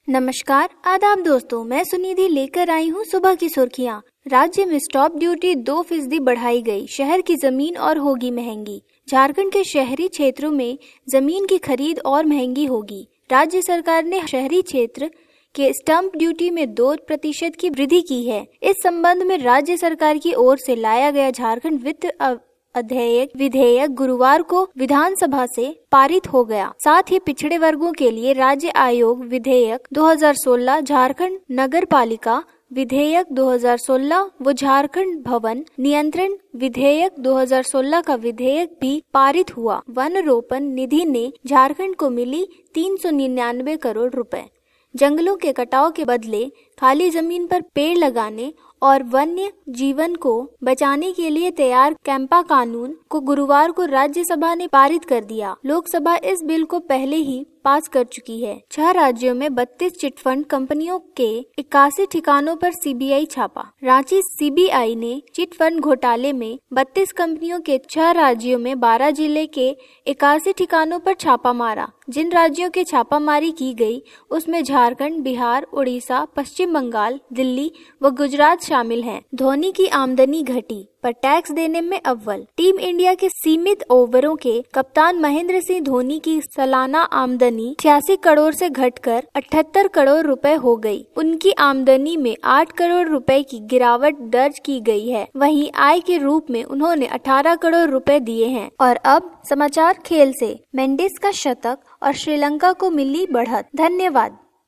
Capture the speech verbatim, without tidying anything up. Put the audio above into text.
नमस्कार, आदाब दोस्तों, मैं सुनिधि लेकर आई हूँ सुबह की सुर्खियाँ। राज्य में स्टॉप ड्यूटी दो फीसदी बढ़ाई गई, शहर की जमीन और होगी महंगी। झारखंड के शहरी क्षेत्रों में जमीन की खरीद और महंगी होगी। राज्य सरकार ने शहरी क्षेत्र के स्टंप ड्यूटी में दो प्रतिशत की वृद्धि की है। इस संबंध में राज्य सरकार की ओर से लाया गया झारखंड वित्त अध्ययन विधेयक गुरुवार को विधानसभा से पारित हो गया। साथ ही पिछड़े वर्गों के लिए राज्य आयोग विधेयक दो हज़ार सोलह, झारखंड नगर पालिका विधेयक दो हज़ार सोलह व झारखंड भवन नियंत्रण विधेयक दो हज़ार सोलह का विधेयक भी पारित हुआ। वन रोपण निधि ने झारखंड को मिली तीन सौ निन्यानवे करोड़ रुपए। जंगलों के कटाव के बदले खाली जमीन पर पेड़ लगाने और वन्य जीवन को बचाने के लिए तैयार कैंपा कानून को गुरुवार को राज्यसभा ने पारित कर दिया। लोकसभा इस बिल को पहले ही पास कर चुकी है। छह राज्यों में बत्तीस चिटफंड कंपनियों के इक्यासी ठिकानों पर सीबीआई छापा। रांची सीबीआई ने चिटफंड घोटाले में बत्तीस कंपनियों के छह राज्यों में बारह जिले के इक्यासी ठिकानों पर छापा मारा। जिन राज्यों के छापामारी की गई उसमें झारखंड, बिहार, उड़ीसा, पश्चिम बंगाल, दिल्ली व गुजरात शामिल हैं। धोनी की आमदनी घटी पर टैक्स देने में अव्वल। टीम इंडिया के सीमित ओवरों के कप्तान महेंद्र सिंह धोनी की सालाना आमदनी छियासी करोड़ से घटकर अठहत्तर करोड़ रुपए हो गई। उनकी आमदनी में आठ करोड़ रुपए की गिरावट दर्ज की गई है। वहीं आय के रूप में उन्होंने अठारह करोड़ रुपए दिए हैं। और अब समाचार खेल से। मेंडिस का शतक और श्रीलंका को मिली बढ़त। धन्यवाद।